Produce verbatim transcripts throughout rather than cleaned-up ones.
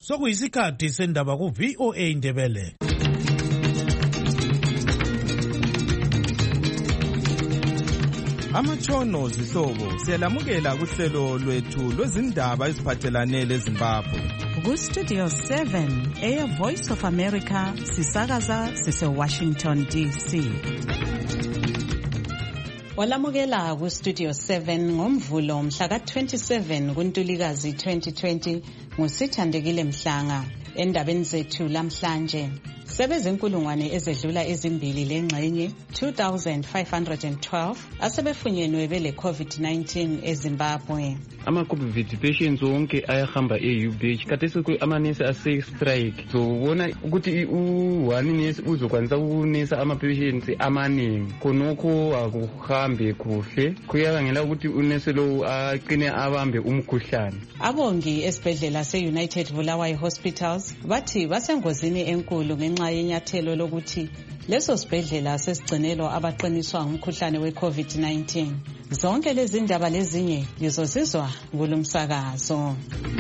sokuyisikhathi sendaba ku V O A Ndebele. Amatshono zihlobo siyalamukela kuhlelo lwethu lwezindaba eziphathelane leZimbabwe. Ku Studio seven, Air Voice of America, sisakaza sise Washington D C. Walamukela ku Studio seven ngomvulo mhla ka twenty-seven kuNtulikazi twenty twenty nguSithandekile Mhlanga. Endabeni zethu lamhlanje, sebezinkulungwane ezedlula ezimbili lengxenye two thousand five hundred twelve asebefunyenwe bele COVID nineteen eZimbabwe. Ama-COVID patients wonke ayahamba e-U B H kade sekwe amanesi ase-strike. Zobona ukuthi u-one nesi uzokwanisa ukunesa ama-patients amaningi. Khonokho akuhambe kuhle. Kuyabangela ukuthi unesi lo aqine abambe umkhuhlane. Abongi esibhedlela se-United Bulawayo Hospitals bathi basengozini enkulu ngenxa yenyathelo lokuthi leso sibhedlela sesigcinelwa abaqiniswa ngumkhuhlane we-COVID nineteen. Zonke lezi ndaba lezinye lizozizwa kulumsakazo.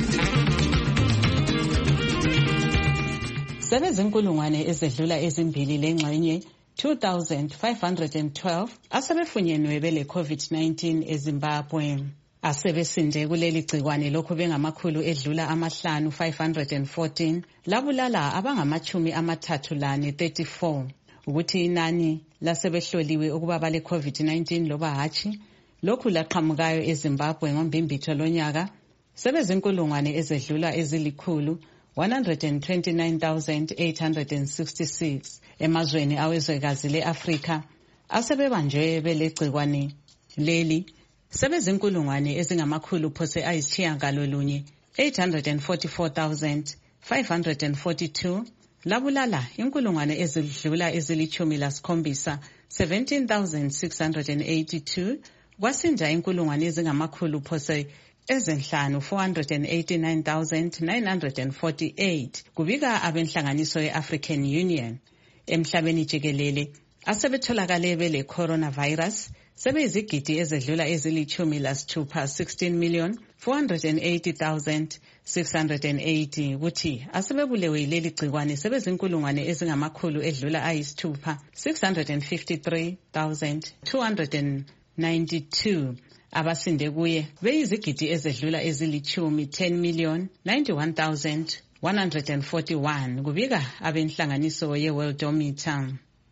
Sebezinkulungwane ezedlula ezimbili lengxenye two thousand five hundred twelve asebefunyenwe bele COVID nineteen eZimbabwe. Asebesinde kuleli gcikwane lokhu bengamakhulu edlula amahlanu five hundred fourteen labulala abangamachumi amathathu lane thirty-four. Ukuthi inani lasebehloliwe ukuba bale COVID nineteen loba hatshi lokhu laqhamukayo eZimbabwe ngombimbitho lonyaka sebezinkulungwane ezedlula ezilikhulu one hundred twenty-nine thousand eight hundred sixty-six emazweni awezwekazi le-Afrika asebebanjwe belegcikwane leli sebezinkulungwane ezingamakhulu phose ayisitshiyagalolunye eight hundred forty-four thousand five hundred forty-two labulala inkulungwane ezidlula ezilichumi lasikhombisa seventeen thousand six hundred eighty-two kwasinja inkulungwane ezingamakhulu phose ezenhlanu four hundred eighty-nine thousand nine hundred forty-eight kubika abenhlanganiso ye-African Union. Emhlabeni jikelele asebetholakale bele coronavirus sebeyizigidi ezedlula ezilichumi lasithupha sixteen million four hundred eighty thousand six hundred eighty kuthi asebebulewe yileli gcikwane sebezinkulungwane ezingamakhulu edlula ayisithupha six hundred fifty-three thousand two hundred ninety-two abasinde kuye beyizigidi ezedlula ezilichumi ten million ninety-one thousand one hundred forty-one kubika abenhlanganiso ye-Worldometer.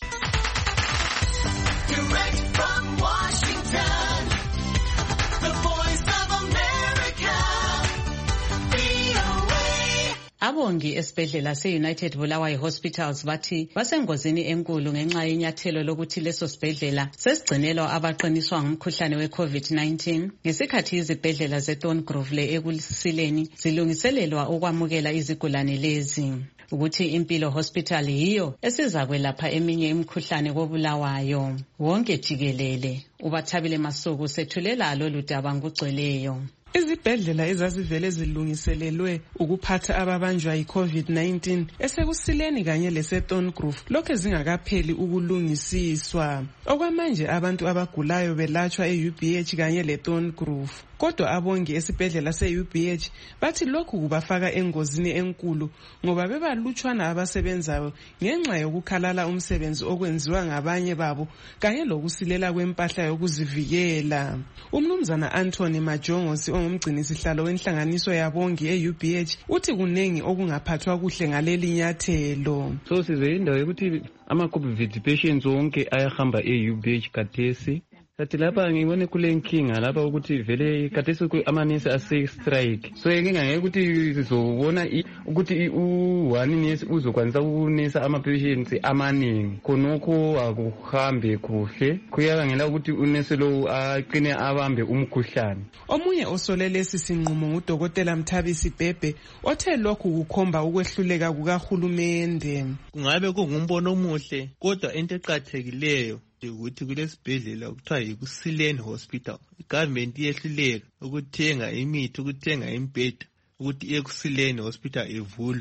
Direct from Washington, the Voice of America, V O A. Abongi esibhedlela se-United Bulawayo Hospitals bathi basengozini enkulu ngenxa yenyathelo lokuthi leso sibhedlela sesigcinelwa abaqiniswa ngumkhuhlane we-COVID nineteen ngesikhathi izibhedlela zeThorngrove le-Ekusileni zilungiselelwa ukwamukela izigulane lezi. Ukuthi Impilo Hospital yiyo esizakwelapha eminye imikhuhlane koBulawayo wonke jikelele. Ubathabile Masuku sethulela lolu daba ngugcweleyo. Izibhedlela ezazivele zilungiselelwe ukuphatha ababanjwa yi-COVID nineteen esekusileni kanye leseThorngrove lokho zingakapheli ukulungisiswa. Okwamanje abantu abagulayo belatshwa e-U B H kanye leThorngrove. Kodwa abongi esibhedlela se-U B H bathi lokhu kubafaka engozini enkulu ngoba bebalutshwana abasebenzayo ngenxa yokukhalala umsebenzi okwenziwa ngabanye babo kanye lokusilela kwempahla yokuzivikela. Umnumzana Anthony Majongosi ongumgcinisihlalo wenhlanganiso yabongi e-U B H uthi kunengi okungaphathwa kuhle ngaleli nyathelo. So size indawo yokuthi ama-COVID patients wonke ayahamba e-U B H kathesi. Kathi lapha ngibone kule nkinga lapha ukuthi vele kathesi amanesi ase-strike. So inkinga ngeke ukuthi sizobona ukuthi u-one nesi uzokwanisa ukunesa ama-patients amaningi. Khonokho akuhambe kuhle. Kuyabangela ukuthi unesi lo aqine abambe umkhuhlane. Omunye osolelesi sinqumo ngudokotela Mthabisi Bhebhe othe lokhu kukhomba ukwehluleka kukahulumende. Kungabe kungumbono omuhle kodwa into eqhathekileyo ukuthi kulesibhedlela okuthiwa yiKusileni Hospital igovernment iyehluleka ukuthenga imithi ukuthenga imbheda ukuthi eKusileni Hospital ivulwe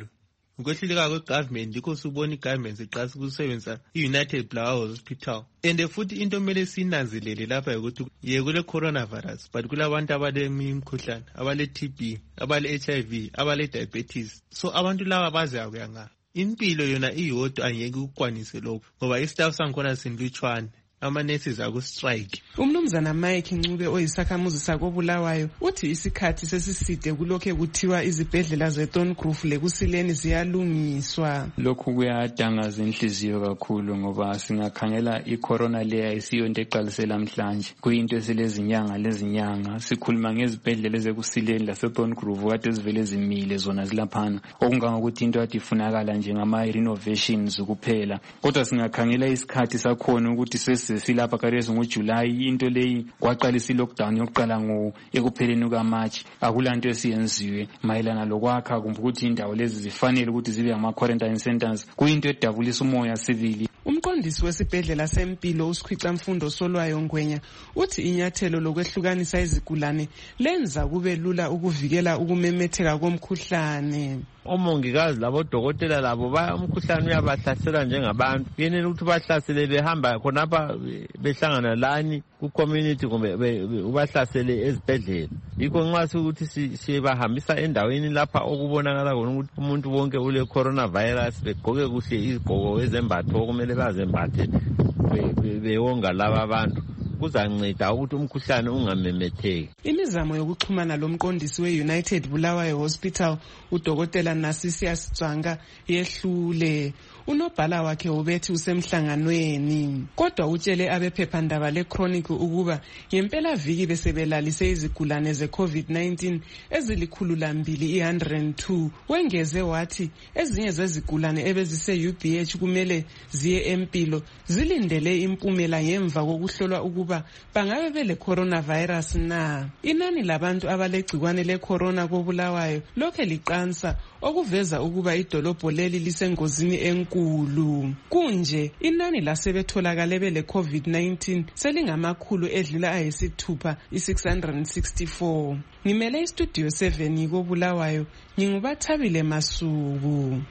ukwehluleka kwe-government yikho subona i-government siqalisa ukusebenzisa i-United Bulawayo Hospital. And futhi into kumele sinanzelele lapha ukuthi ye kule coronavirus but kulabantu abalemikhuhlane, abale-T B, abale-H I V, abale-diabetes. So abantu laba baze akuya ngapha. Impilo yona iyodwa angeke ukwanise lokho ngoba istaff sankhona sinlutshwane. Ama-nurses aku-strike. Umnumzana Mike Ncube oyisakhamuzi sakobulawayo uthi isikhathi sesiside kulokho kuthiwa izibhedlela zeTongrove lekusileni ziyalungiswa. Lokhu kuyadangaza inhliziyo kakhulu ngoba singakhangela i-corona leya isiyo into eqalise namhlanje. Kuyinto esilezinyanga lezinyanga sikhuluma ngezibhedlela ezekusileni laseTongrove kade zivele zimile zona zilaphana. Okungangokuthi into kade ifunakala nje ngama-renovations kuphela. Kodwa singakhangela isikhathi sakhona ukuthi sesi silapha karezi ngoJuly into leyi kwaqalisa i-lockdown yokuqala ngo ekupheleni kukaMarch. Akulanto esiyenziwe mayelana lokwakha kumbe ukuthi indawo lezi zifanele ukuthi zibe ama-quarantine centers. Kuyinto edabulisa umoya sivili. Umqondisi wesibhedlela sempilo uSikhwica Mfundo Solwayo Ngwenya uthi inyathelo lokwehlukanisa izigulane lenza kube lula ukuvikela ukumemetheka komkhuhlane. Omongikazi labo dokotela labo ba umkhuhlane uyabahlasela njengabantu. Yenele ukuthi bahlasele behamba khonapha behlangana lani ku community kumbe ubahlasele ezibhedlela. Yikho nxa sokuthi sibahambisa endaweni lapha okubonakala khona ukuthi umuntu wonke ule coronavirus begqoke kuhle izigqoko ezembatho okumele bazembathe bewonga laba abantu. Kuzanceda ukuthi umkhuhlane ungamemetheki. Imizamo yokuxhumana lomqondisi we-United Bulawayo Hospital udokotela Nasisius Tswanga yehlule. Unobhala wakhe ubethi usemhlanganweni kodwa utshele abephephandaba le-Chronic ukuba ngempela viki besebelalise izigulane ze-COVID nineteen ezilikhulu lambili i-one hundred and two. Wengeze wathi ezinye zezigulane ebezise-U B H kumele ziye empilo zilindele impumela ngemva kokuhlolwa ukuba bangabe bele coronavirus na. Inani labantu abalegcikwane le-corona kobulawayo lokhe liqansa okuveza ukuba idolobho leli lisengozini enkulu. Kunje inani lasebetholakale bele COVID nineteen selingamakhulu edlula ayisithupha i-six hundred sixty-four. Ngimele istudio seven kobulawayo ngingubathabile Masuku.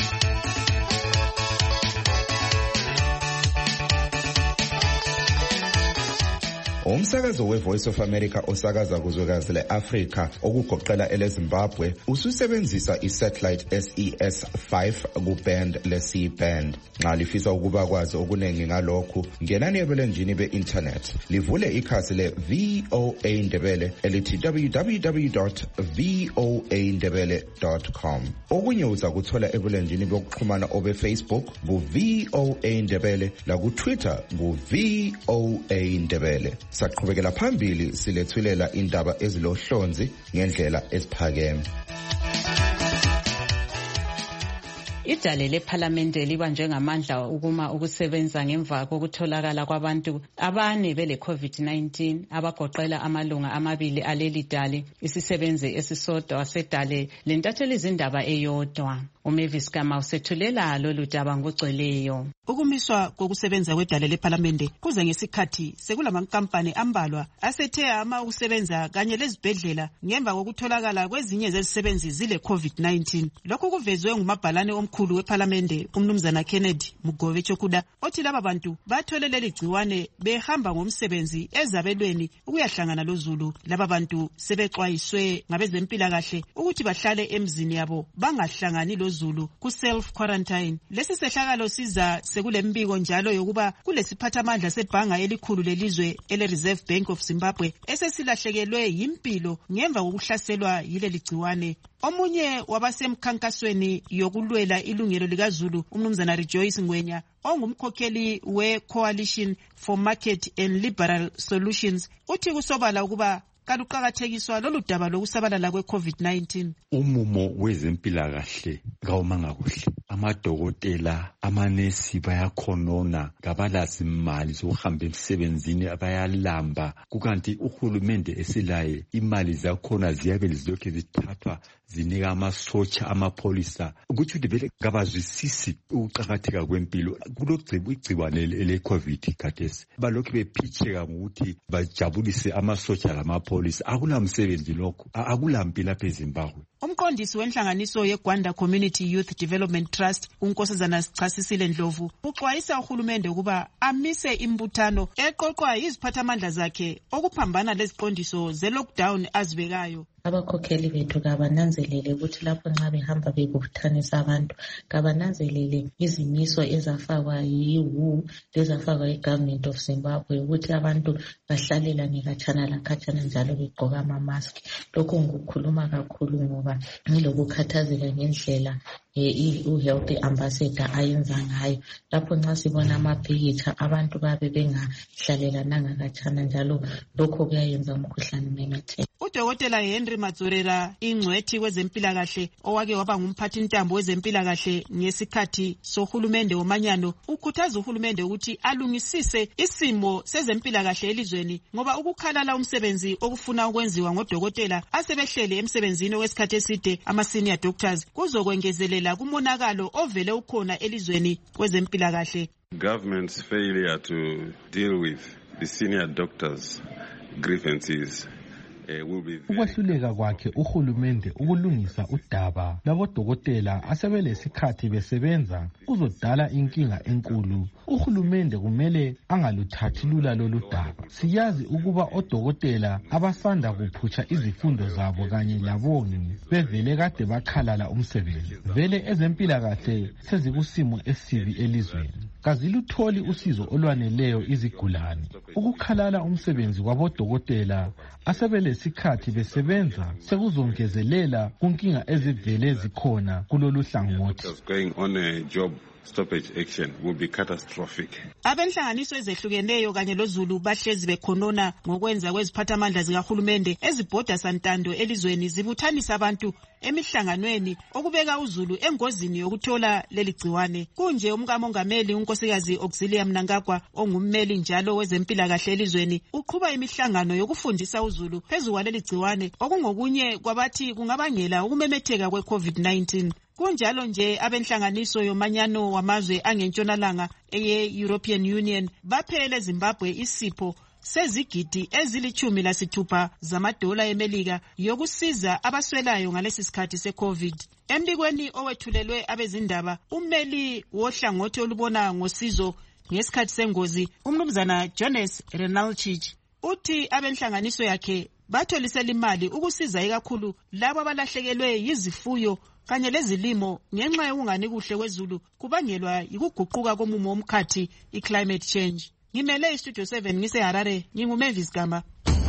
Umsakazo we-Voice of America osakaza kuzwekazi le-Afrika okugoqela ele-Zimbabwe ususebenzisa i-satellite S E S five ku-band le-C band. Nxa lifisa ukuba kwazi okuningi ngalokhu ngenani ebulenjini be-internet livule ikhasi le-V O A Ndebele elithi w w w dot v o a ndebele dot com. Okunye uza kuthola ebulenjini bokuxhumana obe-Facebook ku-V O A Ndebele laku-Twitter ku-V O A Ndebele. Saqhubekela phambili silethulela indaba ezilohlonzi ngendlela esiphakeme. Idale lephalamende libanjwe ngamandla ukuma ukusebenza ngemva kokutholakala kwabantu abane bele COVID nineteen abagoqela amalunga amabili aleli dale isisebenzi esisodwa sedale lentatheli izindaba eyodwa. uMavis Kama usethulela lolu daba ngogcweleyo. Ukumiswa kokusebenza kwedale lephalamende kuze ngesikhathi sekulamankampani ambalwa asethe ama ukusebenza kanye lezibhedlela ngemva kokutholakala kwezinye zezisebenzi zile COVID nineteen. Lokhu kuvezwe ngumabhalane omkhulu wephalamende umnumzana Kennedy Mugobe Chokuda othi laba bantu bathole leli gciwane behamba ngomsebenzi ezabelweni ukuyahlangana loZulu. Laba bantu sebexwayiswe ngabezempilakahle ukuthi bahlale emzini yabo bangahlangani loZulu ku self quarantine. Lesi sehlakalo siza sekulembiko njalo yokuba kulesiphathamandla sebhanga elikhulu lelizwe ele Reserve Bank of Zimbabwe esesilahlekelwe yimpilo ngemva kokuhlaselwa yile ligciwane. Omunye wabasemkhankasweni yokulwela ilungelo likaZulu umnumzana Rejoice Ngwenya ongumkhokheli we-Coalition for Market and Liberal Solutions uthi kusobala ukuba kaluqakathekiswa lolu daba lokusabalala kwe-COVID nineteen. Umumo wezempilakahle kawumanga kuhle. Amadokotela, amanesi bayakhonona, kabalazi imali zokuhamba emsebenzini abayalamba. Kukanti uhulumende esilaye imali zakhona ziyabe zilokhu zithathwa zinika amasotsha amapolisa ukuthi vele kabazwisisi ukuqakatheka kwempilo. Kulogcibane ele-COVID khathesi balokhu bephitheka ngokuthi bajabulise amasotsha lamapolisa. Akulamsebenzi lokho, akulampilo lapha eZimbabwe. umqondisi wenhlanganiso yeGwanda Community Youth Development Trust uNkosazana Sichasisile Ndlovu uxwayisa uhulumende ukuba amise imbuthano eqoqwa yiziphathamandla zakhe okuphambana leziqondiso ze-lockdown azibekayo. Abakhokheli bethu kabananzelele ukuthi lapho nxa behamba bebuthanisa abantu kabananzelele izimiso ezafakwa yi-W H O lezafakwa yi-Government of Zimbabwe ukuthi abantu bahlalelane khatshana lakhatshana njalo begqoka ama-mask. Lokho ngukhuluma kakhulu ngoba ngilokukhathazeka ngendlela u-health ambassador ayenza ngayo. Lapho nxa sibona amapikitsha abantu babe bengahlalelana khatshana njalo lokho kuyayenza umkhuhlane umemetheke. Udokotela Henry Mazorera ingcwethi kwezempilakahle owake waba ngumphathi ntambo wezempilakahle ngesikhathi sohulumende womanyano ukhuthaza uhulumende ukuthi alungisise isimo sezempilakahle elizweni ngoba ukukhalala umsebenzi okufuna ukwenziwa ngodokotela asebehlele emsebenzini wesikhathi eside ama-senior doctors kuzokwengezelela kumonakalo ovele ukhona elizweni kwezempilakahle. Government's failure to deal with the senior doctors' grievances ukwehluleka kwakhe uhulumende ukulungisa udaba labodokotela asebelesikhathi besebenza kuzodala inkinga enkulu. Uhulumende kumele angaluthathi lula lolu daba. Siyazi ukuba odokotela abasanda kuphutsha izifundo zabo kanye labongi bevele kade bakhalala umsebenzi. Vele ezempilakahle sezikusimo esibi elizweni. Kazilutholi usizo olwaneleyo izigulane. Ukukhalala umsebenzi kwabodokotela asebelesikhathi besebenza sekuzongezelela kunkinga ezivele zikhona kulolu hlangothi. Stoppage action will be catastrophic. Abenhlanganiso ezehlukeneyo kanye loZulu bahlezi bekhonona ngokwenza kweziphathamandla zikahulumende ezibhoda santando elizweni zibuthanisa abantu emihlanganweni okubeka uZulu engozini yokuthola leli gciwane. Kunje umkamongameli unkosikazi Auxilia Mnangagwa ongummeli njalo wezempilakahle elizweni uqhuba imihlangano yokufundisa uZulu phezu kwaleli gciwane okungokunye kwabathi kungabangela ukumemetheka kwe-COVID nineteen. Kunjalo nje abenhlanganiso yomanyano wamazwe angentshonalanga eye-European Union baphele Zimbabwe isipho sezigidi ezilichumi lasithupha zamadola eMelika yokusiza abaswelayo ngalesi sikhathi se-COVID. Embikweni owethulelwe abezindaba ummeli wohlangothi olubona ngosizo ngesikhathi sengozi umnumzana Jonas Renalchich uthi abenhlanganiso yakhe batholisela imali ukusiza ikakhulu labo abalahlekelwe yizifuyo kanye lezilimo ngenxa yokungani kuhle kwezulu kubangelwa yikuguquka komumo womkhathi i-climate change. Ngimele iStudio seven ngise-Harare, nginguMavis Gama.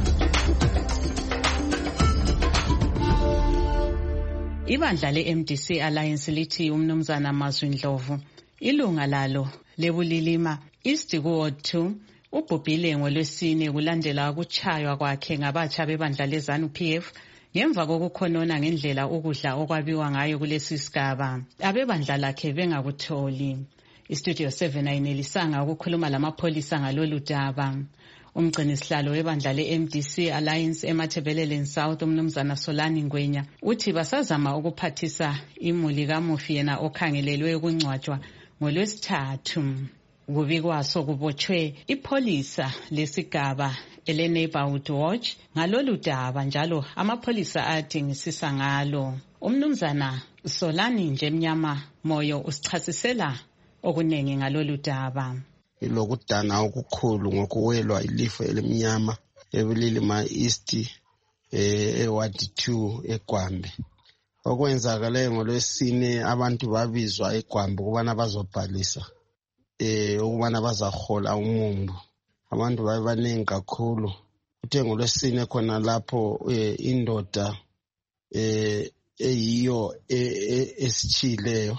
Ibandla le-M D C Alliance lithi umnumzana Mazwi Ndlovu ilunga lalo lebulilima East Ward two ubhubhile ngolwesine kulandela ukutshaywa kwakhe ngabatsha bebandla leZANU P F ngemva kokukhonona ngendlela ukudla okwabiwa ngayo kulesi sigaba abebandla lakhe bengakutholi. iStudio seven ayinelisanga ukukhuluma lamapholisa ngalolu daba. Umgcinisihlalo webandla le-M D C Alliance eMatabeleland South umnumzana Solani Ngwenya uthi basazama ukuphathisa imuli kamufi yena okhangelelwe ukungcwatshwa ngolwesithathu. Kubikwaso kubotshwe ipholisa lesigaba ele-Neighborhood Watch ngalolu daba njalo amapholisa adingisisa ngalo. Umnumzana Solani nje mnyama moyo usichasisela okunengi ngalolu daba. Ilokudana okukhulu ngokuwelwa ilifa elimnyama ebulilima East e-Ward two eGwambe. Okwenzakale ngolwesine abantu babizwa eGwambe ukubana bazobhalisa eh ukubana bazahola umumbu. Abantu babanengi kakhulu. Uthe ngolwesine khona lapho indoda eh eyiyo esichileyo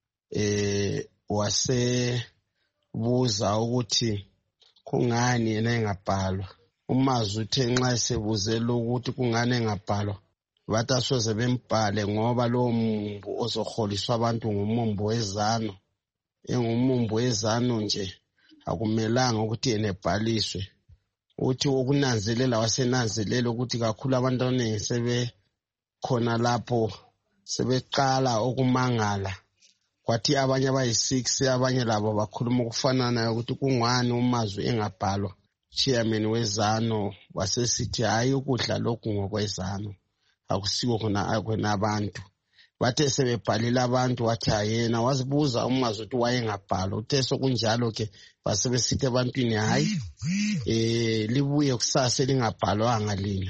eh wase buza ukuthi kungani yena engabhalwa. Umazwi uthe nxa esebuzela ukuthi kungani engabhalwa bathi asoze bembhale ngoba lo mumbu ozoholiswa abantu ngumumbu wezano. Engumumbu wezano nje akumelanga ukuthi yena ebhaliswe. Uthi ukunanzelela wasenanzelela ukuthi kakhulu abantu abaningi sebe khona lapho sebeqala ukumangala. Kwathi abanye abayi-six abanye labo bakhuluma ukufanana ukuthi kungani umazwi engabhalwa. Chairman wezano wasesithi hayi ukudla lokhu ngokwezano. akusiko khona akwena abantu. Bathe sebebhalile abantu wathi ayena wazibuza umazi ukuthi wayengabhala. Uthe sokunjalo ke basebesithi ebantwini hayi eh libuye kusasa lingabhalwanga lina.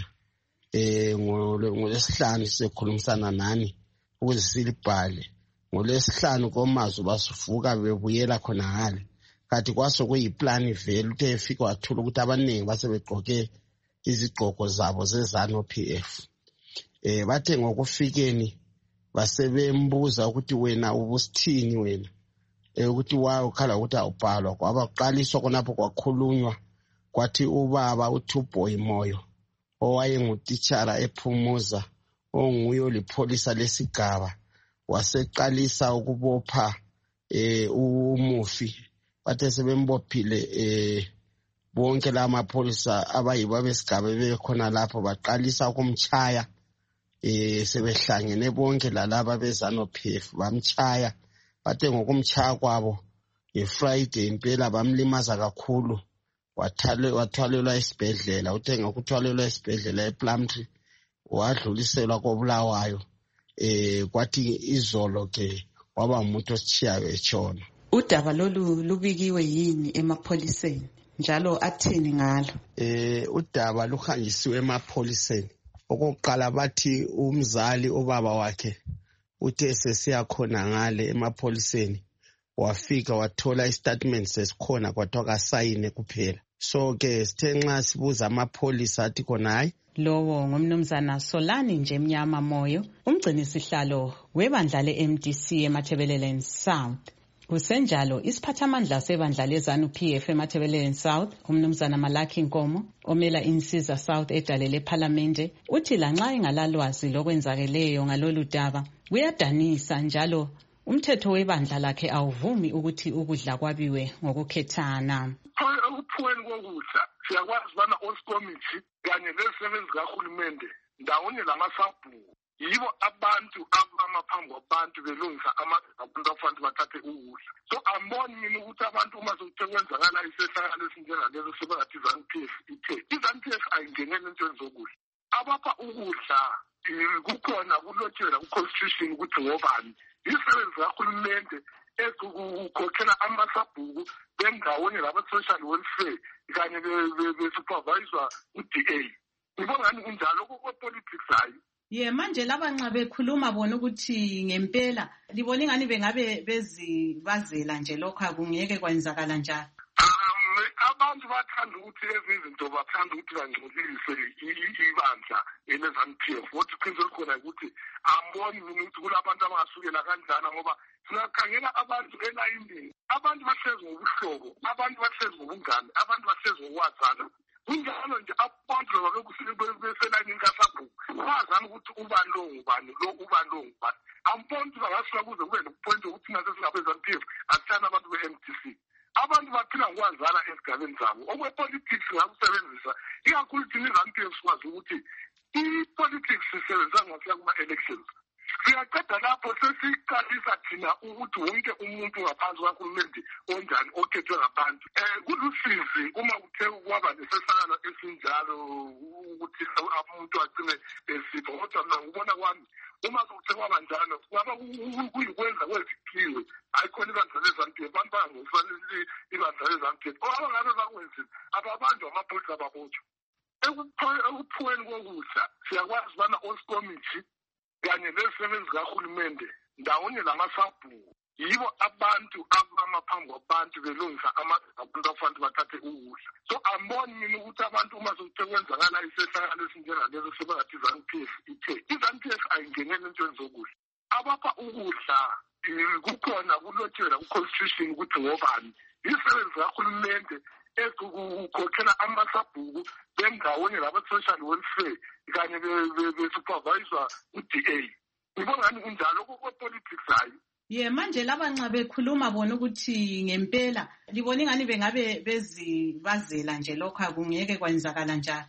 Eh ngolesihlanu sikhulumisana nani ukuze silibhale. Ngolesihlanu komazi basivuka bebuyela khona ngale. Kathi kwaso kuyiplan vele uthe efika wathula ukuthi abaningi basebegqoke izigqoko zabo zezanu P F. Eh bathe ngokufikeni basebembuza ukuthi wena ubusithini wena. Eh ukuthi wayo khala ukuthi awubhalwa kwaba kuqaliswa konapho kwakhulunywa kwathi ubaba uThuboy Moyo owayengutitshala ePhumuza onguyo lipholisa lesigaba waseqalisa ukubopha eh umufi. Bathe sebembophile eh bonke lamapholisa abayiba besigaba bekhona lapho baqalisa ukumchaya. Eh sebehlangene bonke lalaba bezano P F bamchaya. Bathe ngokumchaya kwabo ngeFriday impela bamlimaza kakhulu. Wathale wathwalelwa esibhedlela. Uthe ngokuthwalelwa esibhedlela ePlumtree wadluliselwa koBulawayo. Eh kwathi izolo ke waba umuntu ositshiyayo etshona. Udaba lolu lubikiwe yini emapholiseni njalo athini ngalo? Eh udaba luhanjisiwe emapholiseni. Okokuqala bathi umzali obaba wakhe uthe sesiya khona ngale emapholiseni wafika wathola istatement sesikhona kwathiwa kasayine kuphela. So ke sithe nxa sibuza amapholisa athi khona hayi lowo ngumnumzana Solani nje Mnyama Moyo umgcini sihlalo webandla le-M D C eMatabeleland South. Kusenjalo isiphathamandla sebandla lezanu P F eMatabeleland South umnumzana Malaki Nkomo omela insiza South edale leParlamente uthi lanxa engalalwazi lokwenzakeleyo ngalolu daba kuyadanisa njalo umthetho webandla lakhe awuvumi ukuthi ukudla kwabiwe ngokukhethana. Ukuphuweni kokudla siyakwazi bana oscommittee kanye lezisebenzi kahulumende ndawonye lamasabhuku yibo abantu abama phambi kwabantu belungisa abantu afanele bathathe ukudla. So amboni mina ukuthi abantu uma sokusekwenzakala isehlakalo esinjengalezo sebengathi izanu P F ithe izanu P F ayingeneli entweni zokudla abapha ukudla. Kukhona kulotshelwa ku-constitution ukuthi ngobani isebenzi kahulumende ezikukhokhela amasabhuku bendawonye laba-social welfare kanye besuperviswa u-D A. Ngibona ngani kunjalo kwe-politics hayi. Ye manje laba nxa bekhuluma bona ukuthi ngempela libona ingani bengabe bezibazela nje lokho akungeke kwenzakala njalo. Abantu bathanda ukuthi ezizinto bathanda ukuthi bangcolise ibandla elezanu P F. Wathi iqiniso likhona ukuthi amboni mina ukuthi kulabantu abangasukela kanjani ngoba singakhangela abantu elayinini. Abantu bahlezi ngobuhlobo, abantu bahlezi ngobungane, abantu bahlezi ngokwazana. Kunjalo nje abantu beselayinini kasabhuku bazana ukuthi ubani lo ngubani lo ubani lo ngubani. Amboni ukuthi bangasuka kuze kube nopoint ukuthi nazo singabezanu P F asithanda abantu be-M D C. Abantu baphila ngokwazana esigabeni zabo. Okwe-politics ngakusebenzisa ikakhulu thina izanu P F sikwazi ukuthi i-politics sisebenza ngasiya kuma-elections. Siyaqeda lapho sesiqalisa thina ukuthi wonke umuntu ngaphansi kahulumende onjani okhethwe ngabantu. Um kulusizi uma kuthe kwaba nesehlakalo esinjalo ukuthi umuntu agcine esipho. Kodwa mina ngibona kwami uma sokuthe kwaba njalo kungaba kuyikwenza kwezikhiwe ayikhona ibandla lezanu P F. Abantu bangofanele ibandla lezanu P F. Aba ngabe bakwenzile ababanjwa amapholisa ababotshwa. Ekuphuweni kokudla siyakwazi bana oscommittee kanye lezisebenzi kahulumende ndawonye lamasabhuku yibo abantu abama phambi kwabantu belungisa abantu afanele bathathe ukudla. So amboni mina ukuthi abantu uma sokusekwenzakala isehlakalo esinjengalezo sebengathi izanu P F ithe izanu P F ayingeneli entweni zokudla abapha ukudla. Kukhona kulotshelwa ku-constitution ukuthi ngobani isebenzi kahulumende ezikukhokhela amasabhuku bendawonye laba-social welfare kanye besuperviswa u-D A. Ngibona ngani kunjalo kwe-politics hayi. Ye manje laba nxa bekhuluma bona ukuthi ngempela libona ingani bengabe bezibazela nje lokho akungeke kwenzakala njalo.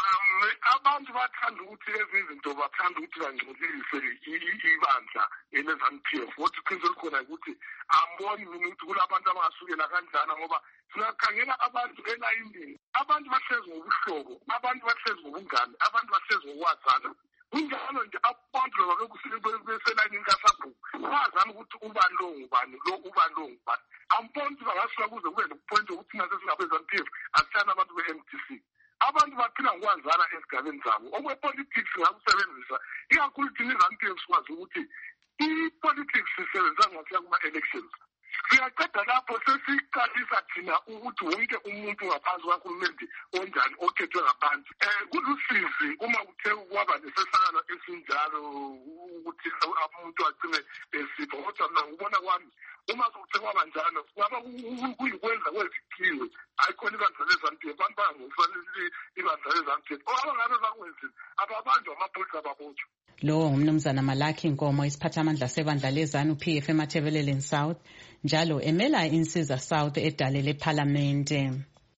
Abantu bathanda ukuthi ezizinto bathanda ukuthi bangcolise ibandla elezanu P F. Wathi iqiniso likhona ukuthi amboni mina ukuthi kulabantu abangasukela kanjani ngoba singakhangela abantu elayinini. Abantu bahlezi ngobuhlobo, abantu bahlezi ngobungane, abantu bahlezi ngokwazana. kunjalo nje abantu beselayini kasabhuku bazama ukuthi ubani lo ngubani lo ubani lo ngubani amboni bangasuka kuze kube nopoint ukuthi nazo singabezana P F asithana abantu be-M D C abantu baphila ngokwazana esigabeni zabo okwe-politics ngakusebenzisa ikakhulu thina i-ZANU P F sikwazi ukuthi i-politics sisebenza ngasiya kuma-elections siyaqeda lapho sesiqalisa thina ukuthi wonke umuntu ngaphansi kwahulumende onjani okhethwe ngaphansi um kulusizi uma kuthe kwaba nesesakalo esinjalo ukuthi umuntu agcine esipho kodwa mina ngibona kwami uma kuthe kwaba njalo kwaba kuyikwenza kwezikhiwe ayikhona ibandla le-ZANU P F abantu bangokufanele ibandla le-ZANU P F abangabe bakwenzile ababanjwa amapholisa ababotshwa. Lo ngumnumzana Malaki Nkomo isiphathamandla sebandla le-ZANU P F eMathebeleleni South njalo emela insiza South edale lephalamende.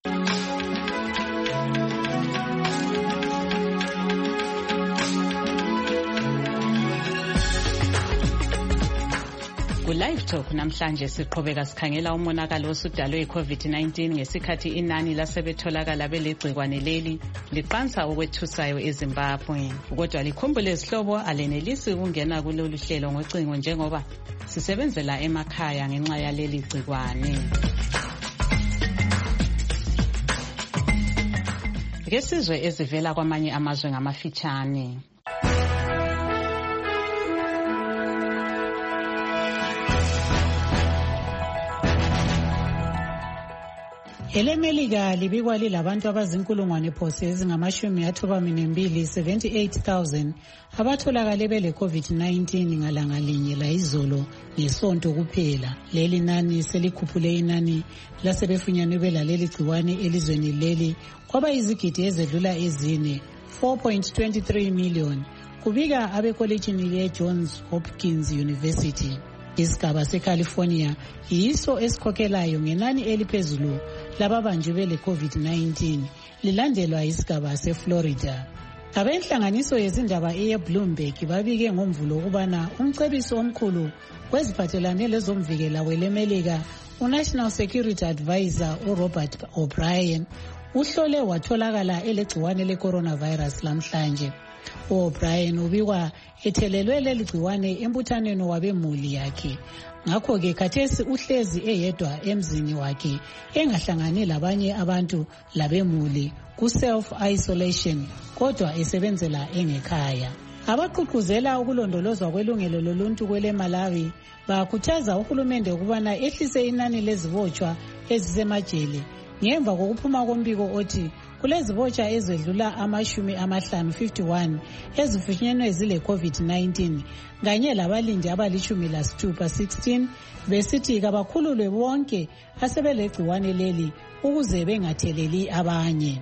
Ku-Live Talk namhlanje siqhubeka sikhangela umonakalo osudalwe yi-COVID nineteen ngesikhathi inani lasebetholakala belegcikwane leli liqansa okwethusayo eZimbabwe. Kodwa likhumbule izihlobo alenelisi ukungena kulolu hlelo ngocingo njengoba sisebenzela emakhaya ngenxa yaleli gcikwane. Ke sizwe ezivela kwamanye amazwe ngamafitshane. EleMelika libikwa lilabantu abazinkulungwane phose ezingamashumi athobamine mbili seventy-eight thousand abatholakale bele COVID nineteen ngalanga linye la izolo ngesonto kuphela. Leli nani selikhuphule inani lasebefunyanwe belaleli gciwane elizweni leli kwaba izigidi ezedlula ezine four point two three million kubika abekolejini le-Johns Hopkins University. Isigaba seCalifornia yiso esikhokhelayo ngenani eliphezulu lababanjwe bele COVID nineteen lilandelwa isigaba seFlorida. Abenhlanganiso yezindaba eyeBloomberg babike ngomvulo ukubana umcebiso omkhulu weziphathelane lezomvikela weleMelika uNational Security Advisor uRobert O'Brien uhlole watholakala elegciwane le-coronavirus lamhlanje. U-O'Brien ubikwa ethelelwe leli gciwane embuthaneni wabemuli yakhe. Ngakho-ke khathesi uhlezi eyedwa emzini wakhe engahlangani labanye abantu labemuli ku-self-isolation kodwa esebenzela engekhaya. Abaqhuqhuzela ukulondolozwa kwelungelo loluntu kwele Malawi bakhuthaza uhulumende ukubana ehlise inani lezibotshwa ezisemajele ngemva kokuphuma kombiko othi kulezibotshwa ezedlula amashumi amahlanu fifty-one ezifunyenwe zile COVID nineteen kanye labalindi abalishumi lasithupha sixteen besithi kabakhululwe bonke asebelegciwane leli ukuze bengatheleli abanye.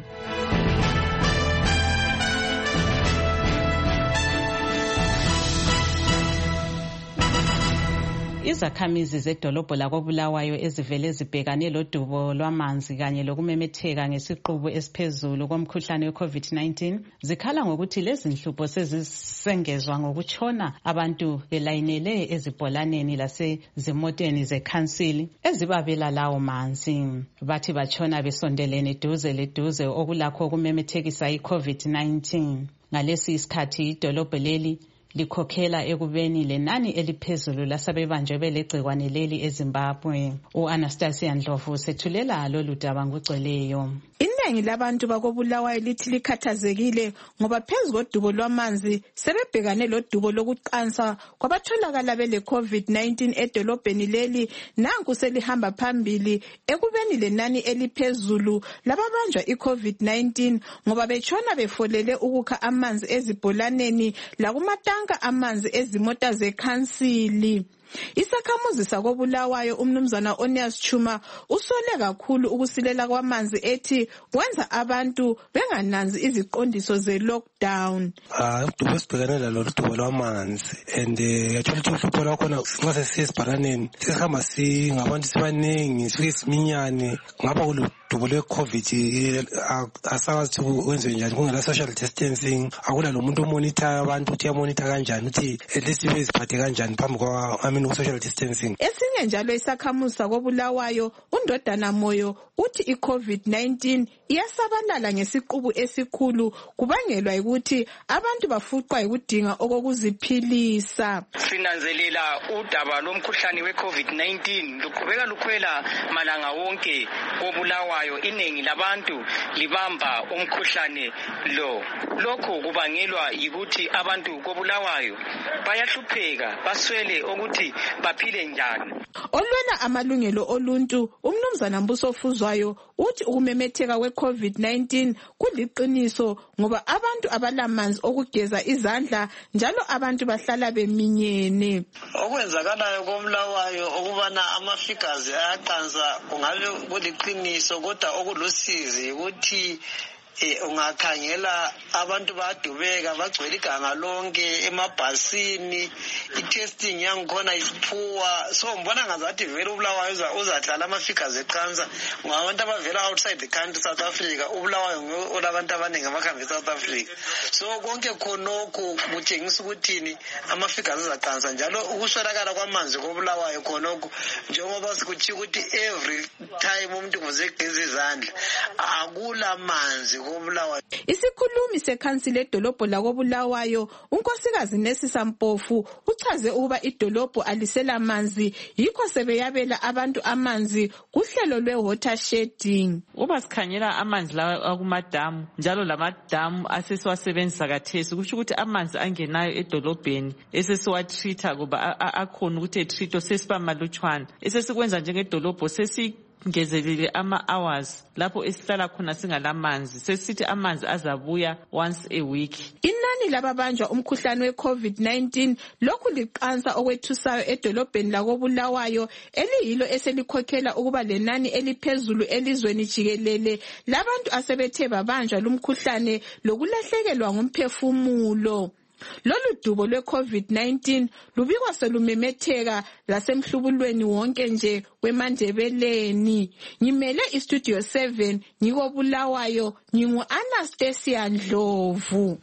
Izakhamizi zedolobho lakoBulawayo ezivele zibhekane lodubo lwamanzi kanye lokumemetheka ngesiqubu esiphezulu komkhuhlane we-COVID nineteen zikhala ngokuthi lezi nhlupho sezisengezwa ngokutshona abantu belayinele ezibholaneni lasezimoteni zekhansili ezibabela lawo manzi. Bathi batshona besondelene duze leduze okulakho ukumemethekisa i-COVID nineteen. Ngalesi isikhathi idolobho leli likhokhela ekubeni lenani eliphezulu lasabebanjwe belegcikwane leli eZimbabwe. U-Anastasia Ndlovu sethulela lolu daba ngugcweleyo. Iningi labantu bakoBulawayo lithi likhathazekile ngoba phezu kodubo lwamanzi sebebhekane lodubo lokuqansa kwabatholakala bele COVID nineteen edolobheni leli nanku selihamba phambili ekubeni lenani eliphezulu lababanjwa i-COVID nineteen ngoba betshona befolele ukukha amanzi ezibholaneni lakumatanka amanzi ezimota zekhansili. Isakhamuzi sakoBulawayo umnumzana Onias Chuma usole kakhulu ukusilela kwamanzi ethi wenza abantu bengananzi iziqondiso ze-lockdown. Ah, udubo sibhekane lalo udubo lwamanzi and yathola ukuthi uhlupho lwakhona nxa sesibharaneni sihamba singabantu sibaningi sifike siminyane ngapha udubo lwe-covid asakazi ukuthi wenziwe njani kungela social distancing, akula nomuntu omonithayo abantu ukuthi yamonitha kanjani ukuthi at least beziphathe kanjani phambi kwa I mean social distancing. Esinye njalo isakhamuzi sakobulawayo uNdodana Moyo uthi i-covid nineteen iyasabalala ngesiqubu esikhulu kubangelwa ukuthi abantu bafuqwa yikudinga okokuziphilisa. Sinanzelela udaba lomkhuhlane we-covid nineteen luqhubeka lukhwela malanga wonke kobulawayo, iningi labantu libamba umkhuhlane lo. Lokho kubangelwa yikuthi abantu kobulawayo bayahlupheka baswele ukuthi baphile njani. Olwela amalungelo oluntu umnumzana Mbuso Fuzwayo uthi ukumemetheka we-covid nineteen kuliqiniso ngoba abantu abalamanzi okugeza izandla njalo abantu bahlala beminyene. Okwenzakalayo kobulawayo okubana ama-figures ayaqansa kungabe kuliqiniso, kodwa okulusizi ukuthi Eh ungakhangela abantu badubeka bagcwele iganga lonke emabhasini, i-testing yangikhona isiphuwa, so ngibona ngazathi vele ubulawayo uzadlala ama-figures eqansa ngoba abantu abavela outside the country South Africa ubulawayo olabantu abaningi abakhamba e-South Africa, so konke khonokho kutshengisa ukuthini ama-figures azaqansa. Njalo ukuswelakala kwamanzi kobulawayo khonokho njengoba sikuthi ukuthi every time umuntu kuze egeza izandla akula manzi. Isikhulumi sekhansila edolobho lakobulawayo unkosikazi Nesisa Mpofu uchaze ukuba idolobho alisela manzi yikho sebeyabela abantu amanzi kuhlelo lwe-water shedding. Uba sikhanyela amanzi lawa akumadamu njalo lamadamu asesiwasebenzisa kathesi kusho ukuthi amanzi angenayo edolobheni esesiwatreata kuba akhona ukuthi etreatwe sesiba malutshwana, esesikwenza njengedolobho sesi ngezelile ama-hours lapho esihlala khona singalamanzi, sesithi amanzi azabuya once a week. Inani lababanjwa umkhuhlane we-covid nineteen lokhu liqansa okwethusayo edolobheni lakobulawayo eliyilo eselikhokhela ukuba lenani eliphezulu elizweni jikelele labantu asebethe babanjwa lumkhuhlane lokulahlekelwa ngumphefumulo. Lolu dubo lwe-covid nineteen lubikwa selumemetheka lasemhlubulweni wonke nje weMandebeleni. Ngimele iStudio seven ngikobulawayo, ngingu-Anastasia Ndlovu.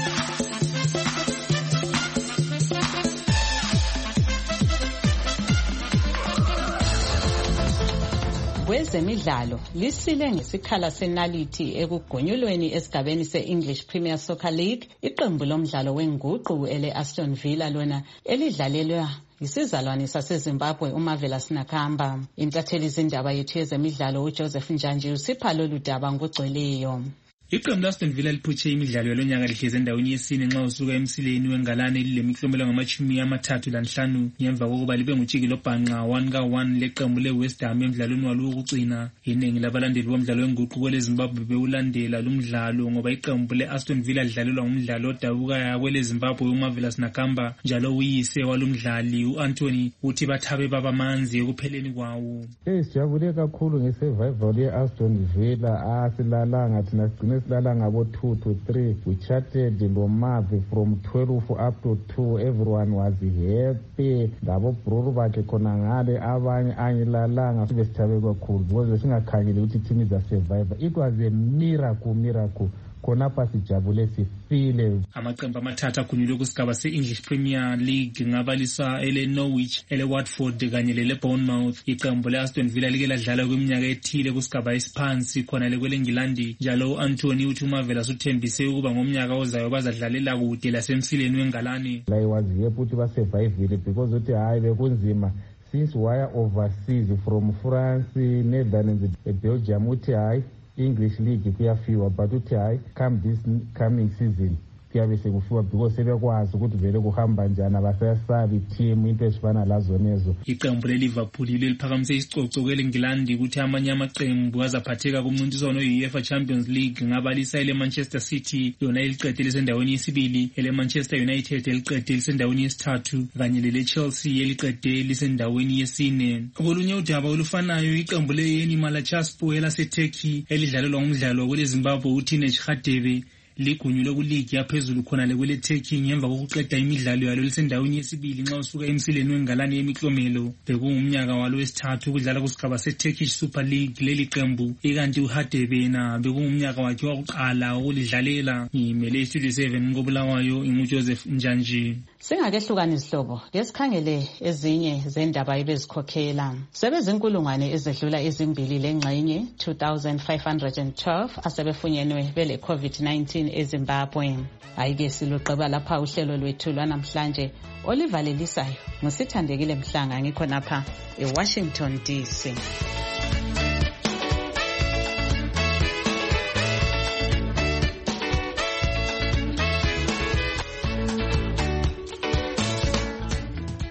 Kwezemidlalo lisile ngesikhala senalithi ekugonyulweni esigabeni se-English Premier Soccer League. Iqembu lomdlalo wenguqu ele-Aston Villa lona elidlalelwa isizalwane saseZimbabwe uMarvelous Nakamba. Intatheli zindaba yethu yezemidlalo uJoseph Njanji usipha lolu daba ngogcweleyo. Iqembu laSton Villa liphutshe imidlalo yalonyaka lihleze endaweni yesine nxa usuka emsileni wengalane elilemiklomelo ngamachumi amathathu lanhlanu ngemva kokuba libe ngutshikilo bhanqa one ka one leqembu leWest Ham emdlalweni walo wokucina. Iningi labalandeli bomdlalo wenguqu kweleZimbabwe bewulandela lumdlalo ngoba iqembu leAston Villa lidlalelwa ngumdlalo odabukayo kweleZimbabwe uMarvelous Nakamba njalo uyise walumdlali uAnthony uthi bathabe babamanzi ekupheleni kwawo. Sijabule kakhulu ngesurvival yeAston Villa asilalanga thina sigcine silala ngabo two to three. We chatted loMavi from twelve up to two. Everyone was happy. Labo bruru bakhe khona ngale abanye angilalanga sibe sithabe kakhulu because singakhangeli ukuthi team is a survivor. It was a miracle miracle. Khonapha sijabule sifile. Amaqembu amathathu agonyulwe kusigaba se-English Premier League ngabalisa ele Norwich, ele Watford kanye lele Bournemouth. Iqembu le-Aston Villa like ladlala kwiminyaka ethile kusigaba esiphansi khona lekwele Engilandi njalo uAnthony uthi uMarvelous uthembise ukuba ngomnyaka ozayo bazadlalela kude lasemsileni wengalane. I was happy ukuthi basurvivile because uthi hayi bekunzima since wire overseas from France, Netherlands, Belgium uthi hayi English League kuyafiwa but uthi hayi come this coming season kuyabe sekufiwa because sebekwazi ukuthi vele kuhamba njani abasasabi team into esifana lazo nezo. Iqembu leLiverpool leliphakamise isicoco kweleNgilandi ukuthi amanye amaqembu azaphatheka kumncintiswano we-UEFA Champions League ngabalisa ele Manchester City yona eliqede lisendaweni yesibili, ele Manchester United eliqede lisendaweni yesithathu kanye lele Chelsea eliqede lisendaweni yesine. Kolunye udaba olufanayo iqembu leYeni Malatyaspor elaseTurkey elidlalelwa ngumdlalo kweleZimbabwe uTinech Khadebe ligunyule kuligi yaphezulu khona lekwele Turkey ngemva kokuqeda imidlalo yalo lisendaweni yesibili nxa usuka emsileni wengalane yemiklomelo. Bekungumnyaka walo wesithathu ukudlala kusigaba se-Turkish Super League leli qembu, ikanti uHadebena bekungumnyaka wakhe wakuqala ukulidlalela. Ngimele iStudio seven koBulawayo inguJoseph Njanji. Singakehlukani izihlobo, ngesikhangele ezinye zendaba ebezikhokhela. Sebezinkulungwane ezedlula ezimbili lengxenye two thousand five hundred twelve asebefunyenwe bele COVID nineteen eZimbabwe. Ayike siluqeba lapha uhlelo lwethu lwanamhlanje olivalelisayo ngusithandekile Mhlanga ngikhona lapha eWashington D C.